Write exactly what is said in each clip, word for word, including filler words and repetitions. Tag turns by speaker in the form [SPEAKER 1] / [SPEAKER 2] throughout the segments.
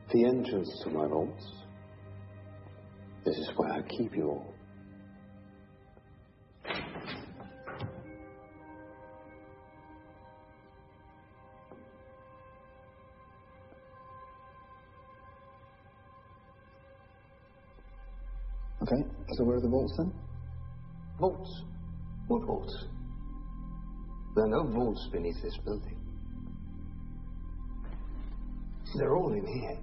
[SPEAKER 1] The entrance to my vaults. This is where I keep you all.
[SPEAKER 2] Okay, so where are the vaults then?
[SPEAKER 1] Vaults? What vaults? There are no vaults beneath this building. They're all in here.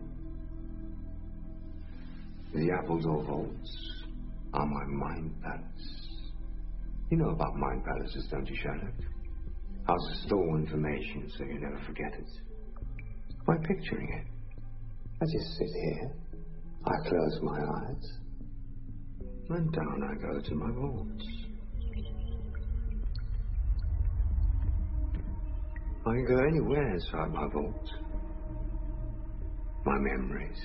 [SPEAKER 1] The Appledore vaults are my mind palace. You know about mind palaces, don't you, Sherlock? How to store information so you never forget it. By picturing it. I just sit here. I close my eyes. And down I go to my vaults. I can go anywhere inside my vault. My memories.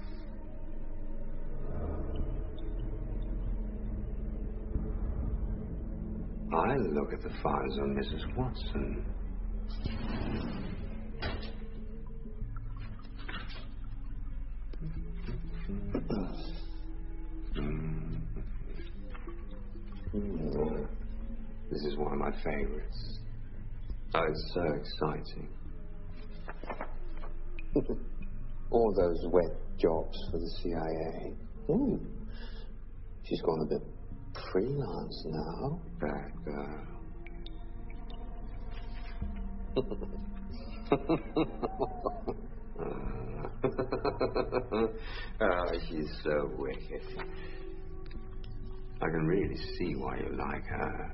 [SPEAKER 1] I look at the files on Missus Watson. This is one of my favorites. Oh, it's so exciting. All those wet jobs for the C I A. Ooh. She's gone a bit freelance now. Bad girl. Oh, she's so wicked. I can really see why you like her.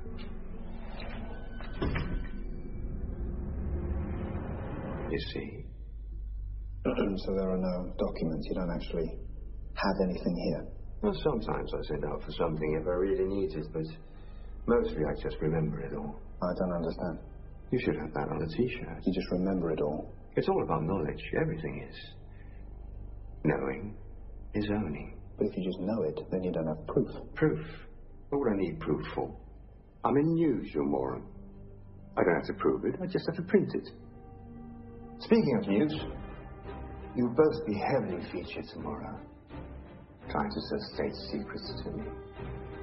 [SPEAKER 1] You see?
[SPEAKER 2] So there are no documents. You don't actually have anything here.
[SPEAKER 1] Well, sometimes I send out for something if I really need it, but mostly I just remember it all.
[SPEAKER 2] I don't understand.
[SPEAKER 1] You should have that on a T-shirt.
[SPEAKER 2] You just remember it all.
[SPEAKER 1] It's all about knowledge. Everything is. Knowing is owning.
[SPEAKER 2] But if you just know it, then you don't have proof.
[SPEAKER 1] Proof? What would I need proof for? I'm in news, you moron. I don't have to prove it. I just have to print it. Speaking of news, you'll both be heavily featured tomorrow. Trying to sell state secrets to me.